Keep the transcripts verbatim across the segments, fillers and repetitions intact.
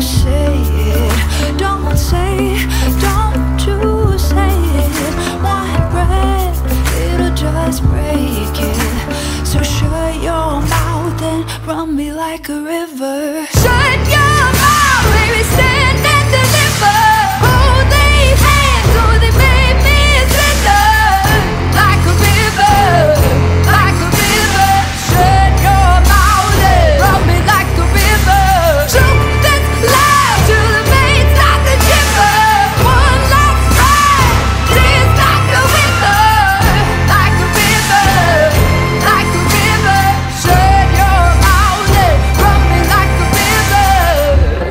say it. Don't say, don't you say it. One breath, it'll just break it. So shut your mouth and run me like a river. Shut your mouth, baby, stand and deliver. Hold these hands, oh, they made me slither. Like a river, like a river. Shut your mouth and run me like a river. Choke this love till the veins start to shiver. One last breath, tears like a river. Like a river, like a river. Shut your mouth and run me like a river.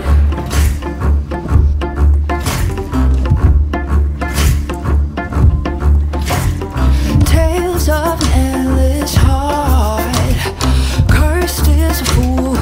Tales of an endless heart. Cursed is a fool